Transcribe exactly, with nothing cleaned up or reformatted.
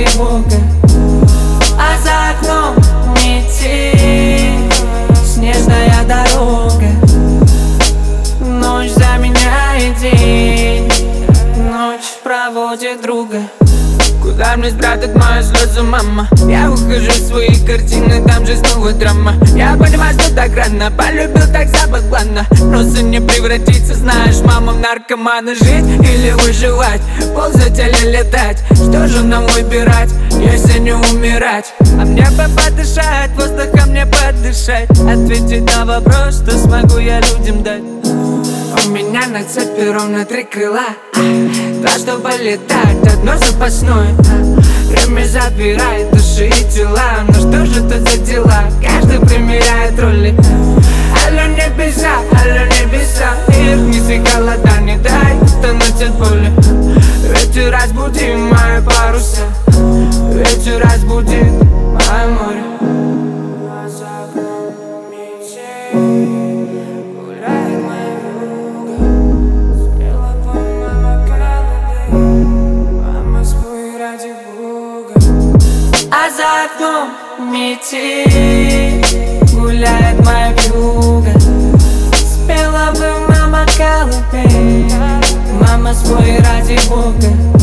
бога. А за окном метель, снежная дорога. Ночь заменяет день, ночь проводит друга. Куда мне спрятать мою слезу, мама? Я ухожу в свои картины, там же снова драма. Я понимаю, что так рано, полюбил так заподланно. Просто не превратиться, знаешь, мама, в наркомана. Жить или выживать, ползать или летать? Что же нам выбирать, если не умирать? А мне бы подышать, воздухом мне подышать, ответить на вопрос, что смогу я людям дать. У меня на цепи ровно три крыла, два, чтобы летать, одно запасное. Время забирает души и тела. Ну что же тут за дела? Каждый примеряет роли. Алло, небеса, алло, небеса, их неси холода, не дай тонуть от боли. Ветер разбудит мои паруса, ветер разбудит мое море. А за окном метель, гуляет моя вьюга. Спела бы мама колыбель, мама, спой ради бога.